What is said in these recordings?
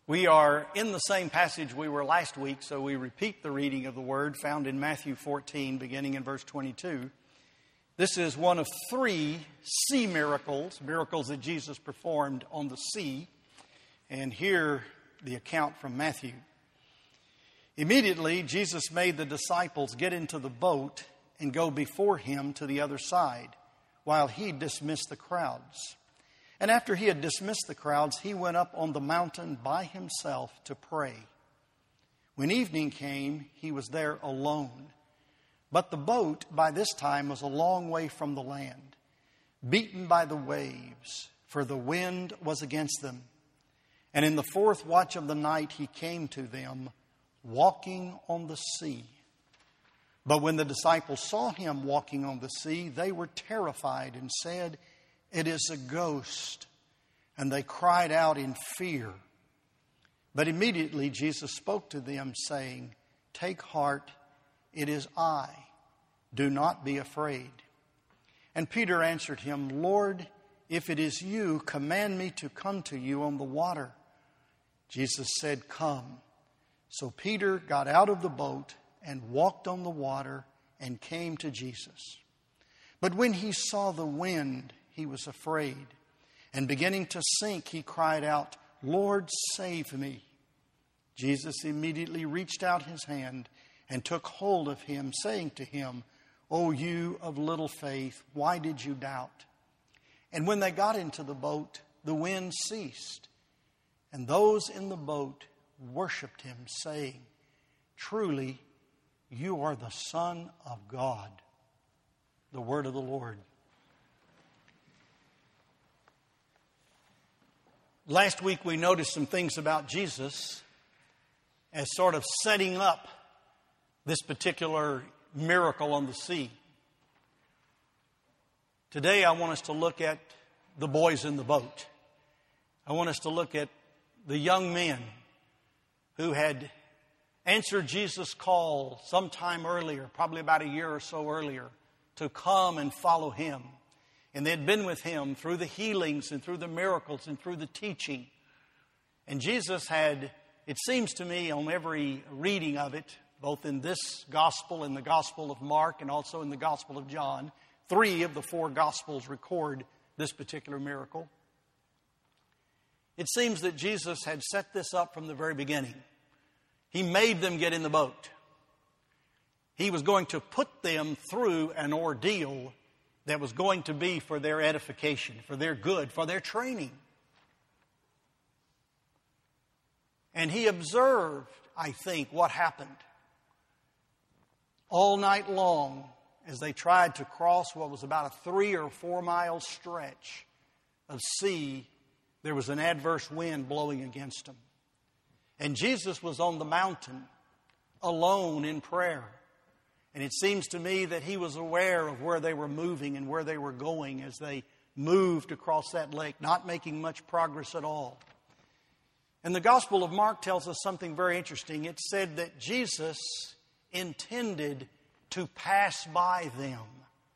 We are in the same passage we were last week, so we repeat the reading of the Word found in Matthew 14, beginning in verse 22. This is one of three sea miracles that Jesus performed on the sea. And here, the account from Matthew. Immediately, Jesus made the disciples get into the boat and go before him to the other side, while he dismissed the crowds. And after he had dismissed the crowds, he went up on the mountain by himself to pray. When evening came, he was there alone. But the boat by this time was a long way from the land, beaten by the waves, for the wind was against them. And in the fourth watch of the night he came to them, walking on the sea. But when the disciples saw him walking on the sea, they were terrified and said, "It is a ghost." And they cried out in fear. But immediately Jesus spoke to them, saying, "Take heart, it is I. Do not be afraid." And Peter answered him, "Lord, if it is you, command me to come to you on the water." Jesus said, "Come." So Peter got out of the boat and walked on the water and came to Jesus. But when he saw the wind, he was afraid, and beginning to sink, he cried out, "Lord, save me." Jesus immediately reached out his hand and took hold of him, saying to him, "O you of little faith, why did you doubt?" And when they got into the boat, the wind ceased, and those in the boat worshipped him, saying, "Truly, you are the Son of God." The word of the Lord. Last week we noticed some things about Jesus as sort of setting up this particular miracle on the sea. Today I want us to look at the boys in the boat. I want us to look at the young men who had answered Jesus' call sometime earlier, probably about a year or so earlier, to come and follow him. And they had been with him through the healings and through the miracles and through the teaching. And Jesus had, it seems to me, on every reading of it, both in this gospel, in the Gospel of Mark, and also in the Gospel of John, 3 of the 4 Gospels record this particular miracle. It seems that Jesus had set this up from the very beginning. He made them get in the boat. He was going to put them through an ordeal that was going to be for their edification, for their good, for their training. And he observed, I think, what happened all night long as they tried to cross what was about a 3 or 4 mile stretch of sea. There was an adverse wind blowing against them. And Jesus was on the mountain alone in prayer. And it seems to me that he was aware of where they were moving and where they were going as they moved across that lake, not making much progress at all. And the Gospel of Mark tells us something very interesting. It said that Jesus intended to pass by them.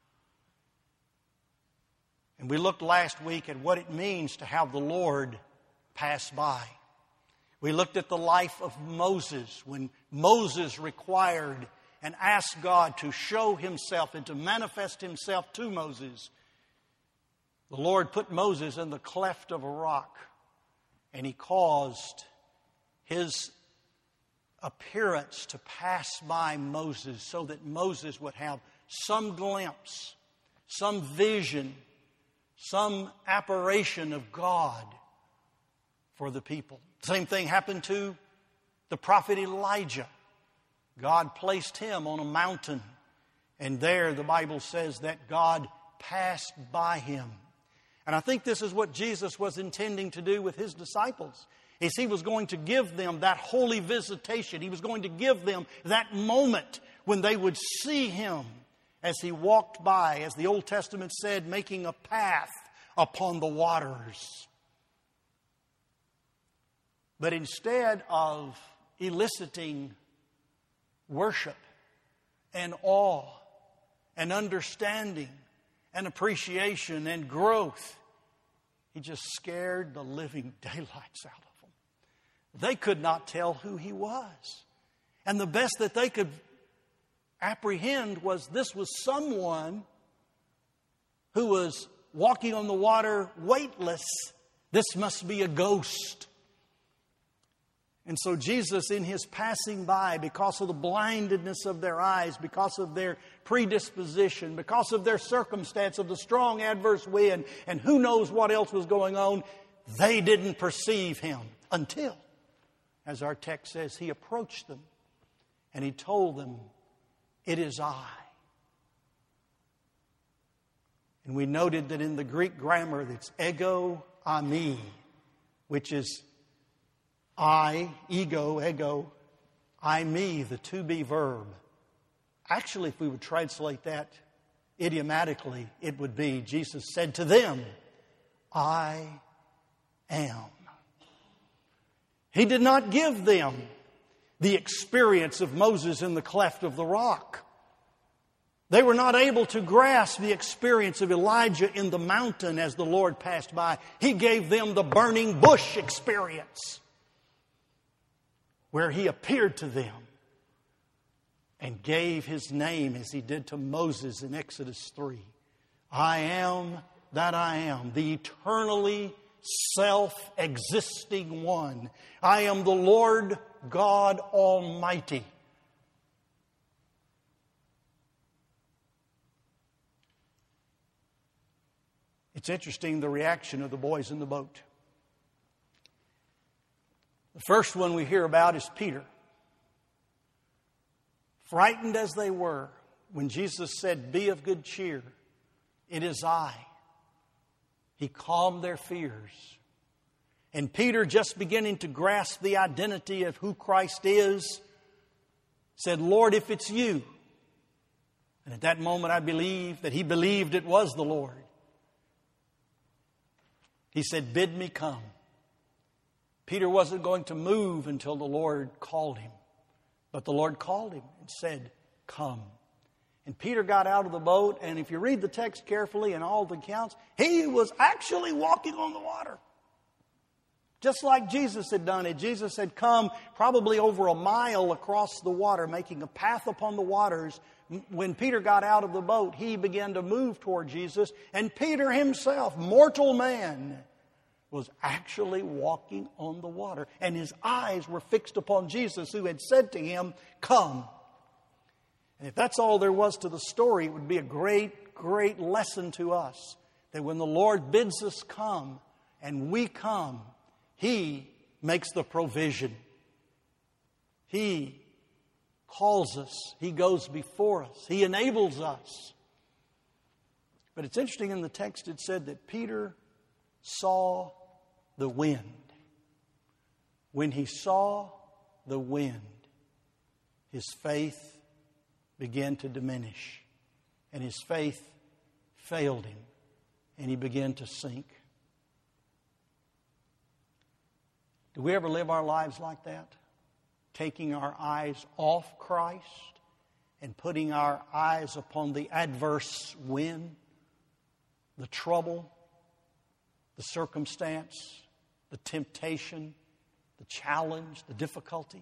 And we looked last week at what it means to have the Lord pass by. We looked at the life of Moses when Moses required and asked God to show himself and to manifest himself to Moses. The Lord put Moses in the cleft of a rock, and he caused his appearance to pass by Moses so that Moses would have some glimpse, some vision, some apparition of God for the people. Same thing happened to the prophet Elijah. God placed him on a mountain, and there the Bible says that God passed by him. And I think this is what Jesus was intending to do with his disciples, is he was going to give them that holy visitation. He was going to give them that moment when they would see him as he walked by, as the Old Testament said, making a path upon the waters. But instead of eliciting worship and awe and understanding and appreciation and growth, he just scared the living daylights out of them. they could not tell who he was. And the best that they could apprehend was this was someone who was walking on the water weightless. This must be a ghost. And so Jesus, in His passing by, because of the blindedness of their eyes, because of their predisposition, because of their circumstance of the strong adverse wind, and who knows what else was going on, they didn't perceive Him until, as our text says, He approached them and He told them, "It is I." And we noted that in the Greek grammar, it's ego eimi, which is I, ego, I, me, the to be verb. Actually, if we would translate that idiomatically, it would be, Jesus said to them, "I am." He did not give them the experience of Moses in the cleft of the rock. They were not able to grasp the experience of Elijah in the mountain as the Lord passed by. He gave them the burning bush experience, where He appeared to them and gave His name as He did to Moses in Exodus 3. I am that I am, the eternally self-existing one. I am the Lord God Almighty. It's interesting, the reaction of the boys in the boat. The first one we hear about is Peter. Frightened as they were, when Jesus said, "Be of good cheer, it is I," He calmed their fears. And Peter, just beginning to grasp the identity of who Christ is, said, "Lord, if it's You." And at that moment I believe that he believed it was the Lord. He said, "Bid me come." Peter wasn't going to move until the Lord called him. But the Lord called him and said, "Come." And Peter got out of the boat, and if you read the text carefully and all the accounts, he was actually walking on the water. Just like Jesus had done it. Jesus had come probably over a mile across the water, making a path upon the waters. When Peter got out of the boat, he began to move toward Jesus. And Peter himself, mortal man, was actually walking on the water. And his eyes were fixed upon Jesus, who had said to him, "Come." And if that's all there was to the story, it would be a great, great lesson to us. That when the Lord bids us come, and we come, He makes the provision. He calls us. He goes before us. He enables us. But it's interesting, in the text it said that Peter saw the wind. When he saw the wind, his faith began to diminish. And his faith failed him. And he began to sink. Do we ever live our lives like that? Taking our eyes off Christ and putting our eyes upon the adverse wind, the trouble, the circumstance, the temptation, the challenge, the difficulty.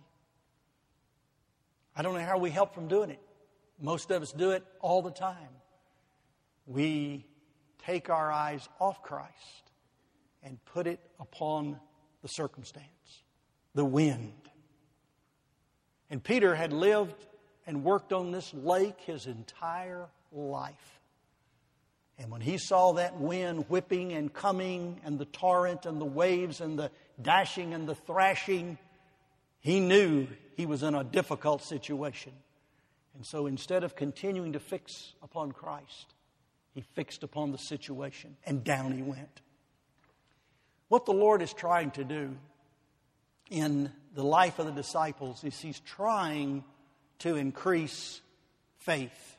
I don't know how we help from doing it. Most of us do it all the time. We take our eyes off Christ and put it upon the circumstance, the wind. And Peter had lived and worked on this lake his entire life. And when he saw that wind whipping and coming, and the torrent and the waves and the dashing and the thrashing, he knew he was in a difficult situation. And so instead of continuing to fix upon Christ, he fixed upon the situation, and down he went. What the Lord is trying to do in the life of the disciples is He's trying to increase faith.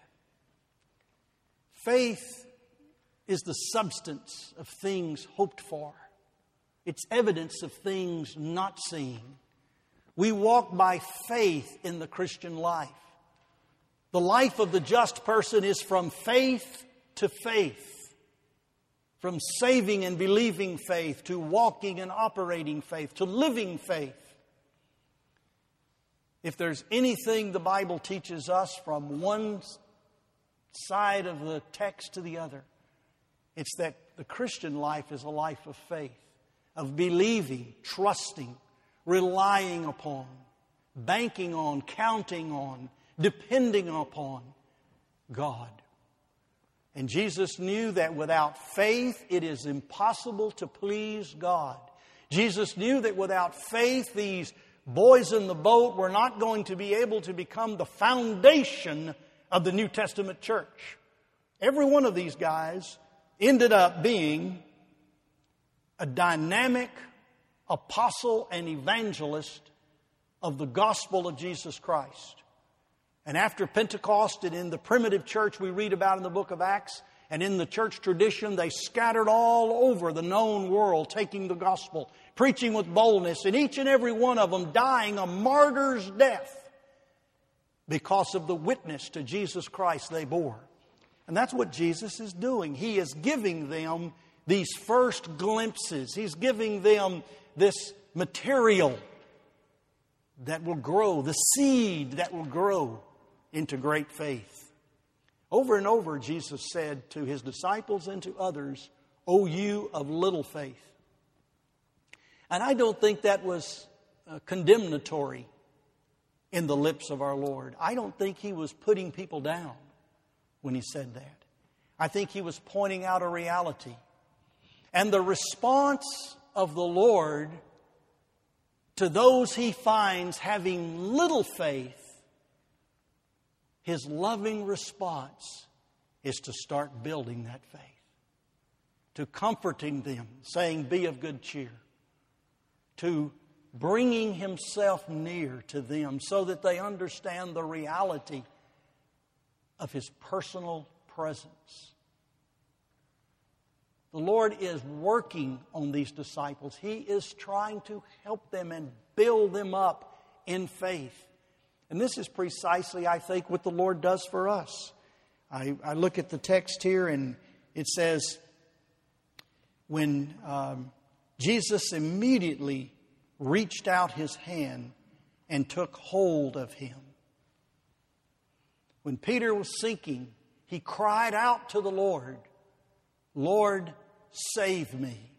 Faith is the substance of things hoped for. It's evidence of things not seen. We walk by faith in the Christian life. The life of the just person is from faith to faith. From saving and believing faith to walking and operating faith to living faith. If there's anything the Bible teaches us from one side of the text to the other, it's that the Christian life is a life of faith, of believing, trusting, relying upon, banking on, counting on, depending upon God. And Jesus knew that without faith, it is impossible to please God. Jesus knew that without faith, these boys in the boat were not going to be able to become the foundation of the New Testament church. Every one of these guys ended up being a dynamic apostle and evangelist of the gospel of Jesus Christ. And after Pentecost and in the primitive church we read about in the book of Acts, and in the church tradition, they scattered all over the known world, taking the gospel, preaching with boldness, and each and every one of them dying a martyr's death because of the witness to Jesus Christ they bore. And that's what Jesus is doing. He is giving them these first glimpses. He's giving them this material that will grow, the seed that will grow into great faith. Over and over, Jesus said to His disciples and to others, "O you of little faith." And I don't think that was condemnatory in the lips of our Lord. I don't think He was putting people down when He said that. I think He was pointing out a reality. And the response of the Lord to those He finds having little faith, His loving response is to start building that faith, to comforting them, saying, "Be of good cheer," to bringing Himself near to them so that they understand the reality of His personal presence. The Lord is working on these disciples. He is trying to help them and build them up in faith. And this is precisely, I think, what the Lord does for us. I look at the text here and it says, when Jesus immediately reached out His hand and took hold of him. When Peter was sinking, he cried out to the Lord, "Lord, save me."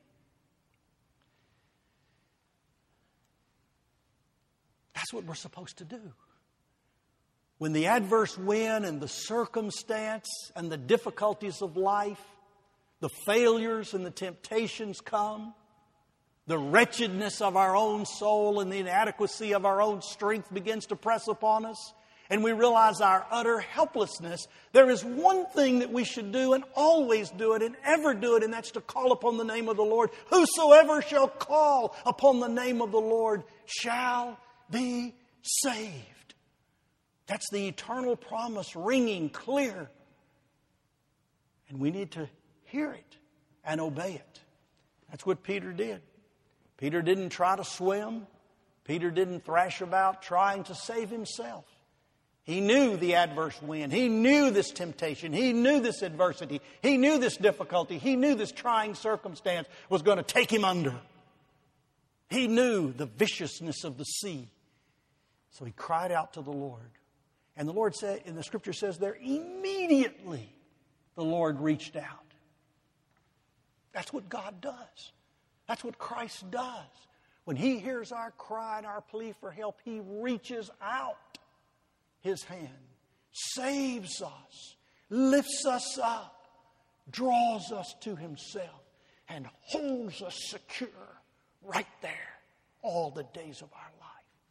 That's what we're supposed to do. When the adverse wind and the circumstance and the difficulties of life, the failures and the temptations come, the wretchedness of our own soul and the inadequacy of our own strength begins to press upon us, and we realize our utter helplessness, there is one thing that we should do and always do it and ever do it, and that's to call upon the name of the Lord. Whosoever shall call upon the name of the Lord shall be saved. That's the eternal promise ringing clear. And we need to hear it and obey it. That's what Peter did. Peter didn't try to swim. Peter didn't thrash about trying to save himself. He knew the adverse wind. He knew this temptation. He knew this adversity. He knew this difficulty. He knew this trying circumstance was going to take him under. He knew the viciousness of the sea. So he cried out to the Lord. And the Lord said, and the Scripture says there, immediately the Lord reached out. That's what God does. That's what Christ does. When He hears our cry and our plea for help, He reaches out His hand, saves us, lifts us up, draws us to Himself, and holds us secure right there all the days of our life.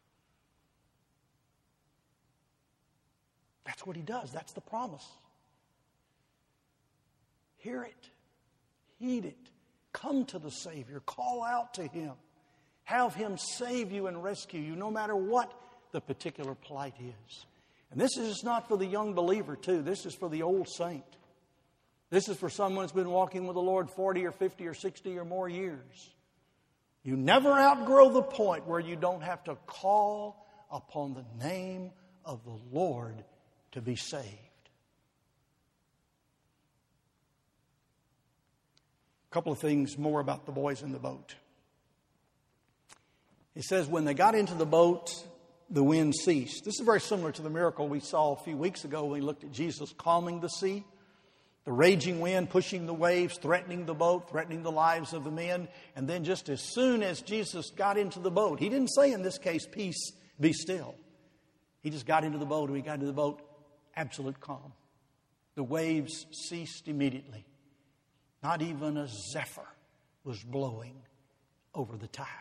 That's what He does. That's the promise. Hear it. Heed it. Come to the Savior. Call out to Him. Have Him save you and rescue you no matter what the particular plight is. And this is not for the young believer too. This is for the old saint. This is for someone who's been walking with the Lord 40 or 50 or 60 or more years. You never outgrow the point where you don't have to call upon the name of the Lord to be saved. A couple of things more about the boys in the boat. It says when they got into the boat, the wind ceased. This is very similar to the miracle we saw a few weeks ago when we looked at Jesus calming the sea. The raging wind pushing the waves, threatening the boat, threatening the lives of the men. And then just as soon as Jesus got into the boat, he didn't say in this case, peace, be still. He just got into the boat, and we got into the boat, absolute calm. The waves ceased immediately. Not even a zephyr was blowing over the tide.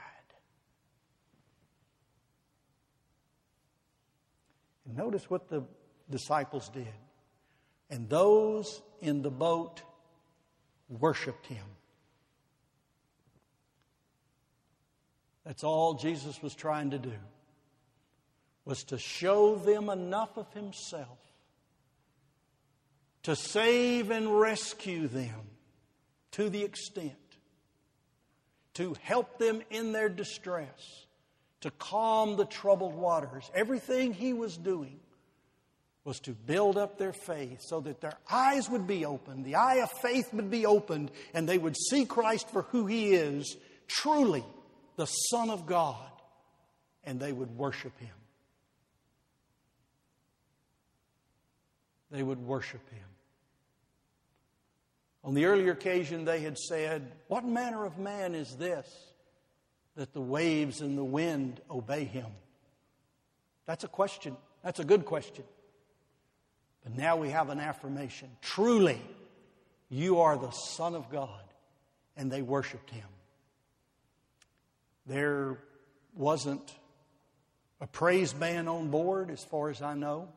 And notice what the disciples did. And those in the boat worshiped him. That's all Jesus was trying to do, was to show them enough of himself to save and rescue them to the extent to help them in their distress, to calm the troubled waters. Everything he was doing was to build up their faith so that their eyes would be opened, the eye of faith would be opened, and they would see Christ for who he is, truly the Son of God, and they would worship him. They would worship him. On the earlier occasion, they had said, "What manner of man is this, that the waves and the wind obey him?" That's a question. That's a good question. But now we have an affirmation. Truly, you are the Son of God. And they worshiped him. There wasn't a praise band on board, as far as I know.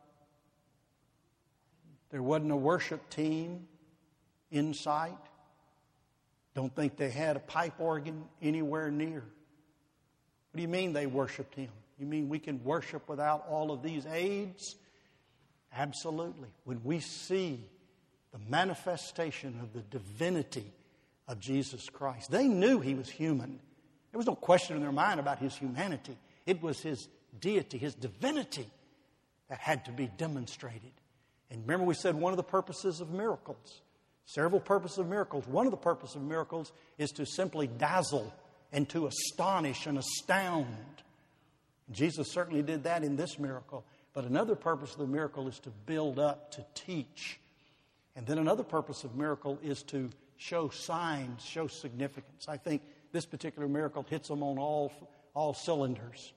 There wasn't a worship team in sight. Don't think they had a pipe organ anywhere near. What do you mean they worshiped him? You mean we can worship without all of these aids? Absolutely. When we see the manifestation of the divinity of Jesus Christ, they knew he was human. There was no question in their mind about his humanity. It was his deity, his divinity that had to be demonstrated. And remember we said one of the purposes of miracles, several purposes of miracles, one of the purposes of miracles is to simply dazzle and to astonish and astound. Jesus certainly did that in this miracle. But another purpose of the miracle is to build up, to teach. And then another purpose of miracle is to show signs, show significance. I think this particular miracle hits them on all cylinders.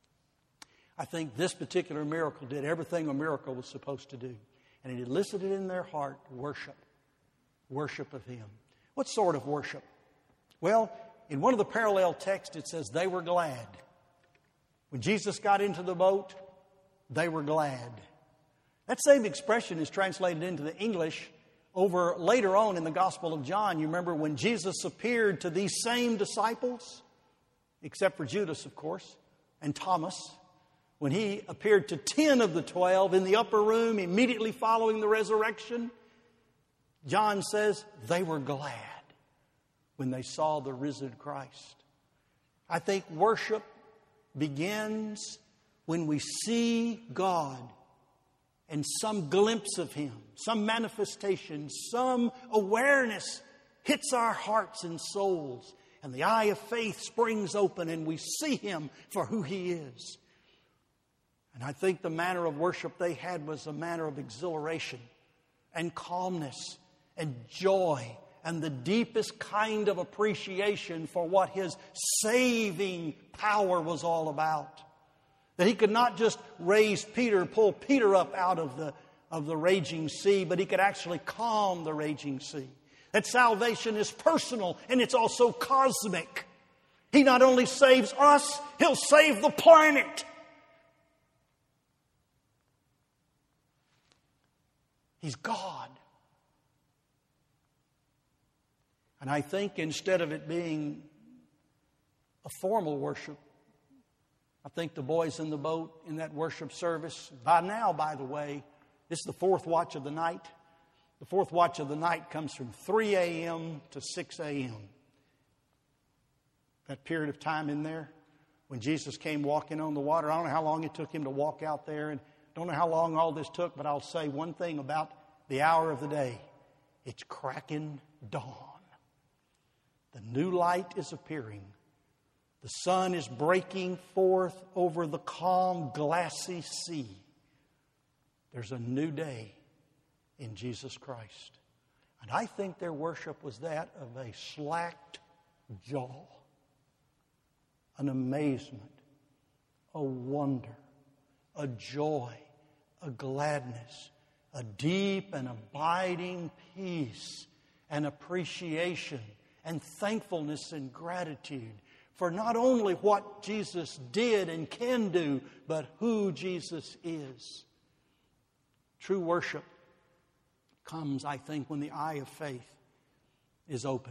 I think this particular miracle did everything a miracle was supposed to do. And it elicited in their heart worship. Worship of him. What sort of worship? Well, in one of the parallel texts it says they were glad. When Jesus got into the boat, they were glad. That same expression is translated into the English over later on in the Gospel of John. You remember when Jesus appeared to these same disciples, except for Judas, of course, and Thomas, when he appeared to 10 of the 12 in the upper room immediately following the resurrection, John says they were glad when they saw the risen Christ. I think worship begins when we see God and some glimpse of him, some manifestation, some awareness hits our hearts and souls, and the eye of faith springs open and we see him for who he is. And I think the manner of worship they had was a manner of exhilaration and calmness and joy and the deepest kind of appreciation for what his saving power was all about. That he could not just raise Peter, pull Peter up out of the raging sea, but he could actually calm the raging sea. That salvation is personal and it's also cosmic. He not only saves us, he'll save the planet. He's God. And I think instead of it being a formal worship, I think the boys in the boat in that worship service, by now, by the way, this is the fourth watch of the night. The fourth watch of the night comes from 3 a.m. to 6 a.m. That period of time in there when Jesus came walking on the water. I don't know how long it took him to walk out there, and don't know how long all this took, but I'll say one thing about the hour of the day. It's cracking dawn. The new light is appearing. The The sun is breaking forth over the calm, glassy sea. There's a new day in Jesus Christ. And I think their worship was that of a slacked jaw, an amazement, a wonder, a joy, a gladness, a deep and abiding peace and appreciation and thankfulness and gratitude for not only what Jesus did and can do, but who Jesus is. True worship comes, I think, when the eye of faith is opened.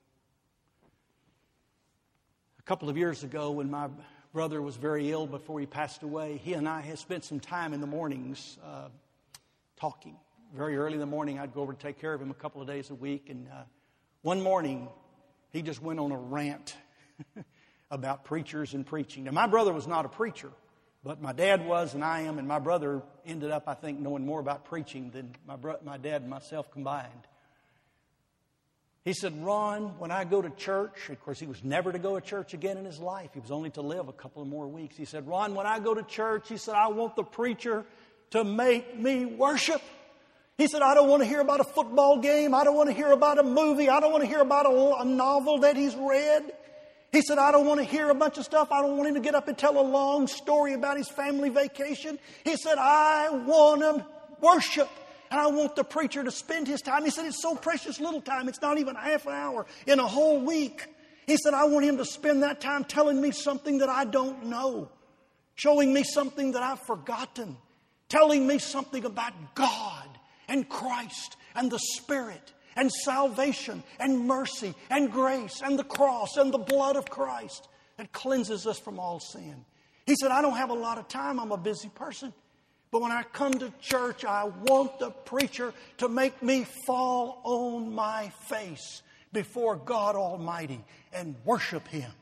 A couple of years ago, when my brother was very ill before he passed away, he and I had spent some time in the mornings talking. Very early in the morning, I'd go over to take care of him a couple of days a week. And one morning, he just went on a rant about preachers and preaching. Now, my brother was not a preacher, but my dad was and I am, and my brother ended up, I think, knowing more about preaching than my dad and myself combined. He said, Ron, when I go to church, of course, he was never to go to church again in his life. He was only to live a couple of more weeks. He said, Ron, when I go to church, he said, I want the preacher to make me worship. He said, I don't want to hear about a football game. I don't want to hear about a movie. I don't want to hear about a novel that he's read. He said, I don't want to hear a bunch of stuff. I don't want him to get up and tell a long story about his family vacation. He said, I want to worship. And I want the preacher to spend his time. He said, it's so precious little time. It's not even half an hour in a whole week. He said, I want him to spend that time telling me something that I don't know. Showing me something that I've forgotten. Telling me something about God and Christ and the Spirit and salvation and mercy and grace and the cross and the blood of Christ that cleanses us from all sin. He said, I don't have a lot of time. I'm a busy person. But when I come to church, I want the preacher to make me fall on my face before God Almighty and worship Him.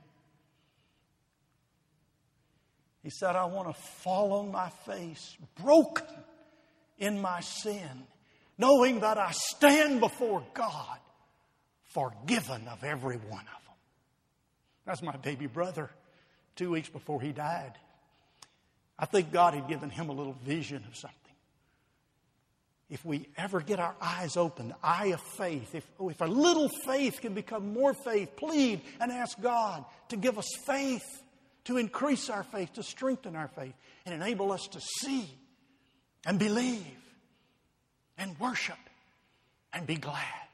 He said, I want to fall on my face, broken in my sin, knowing that I stand before God, forgiven of every one of them. That's my baby brother, 2 weeks before he died. I think God had given him a little vision of something. If we ever get our eyes open, the eye of faith, if a little faith can become more faith, plead and ask God to give us faith, to increase our faith, to strengthen our faith, and enable us to see and believe and worship and be glad.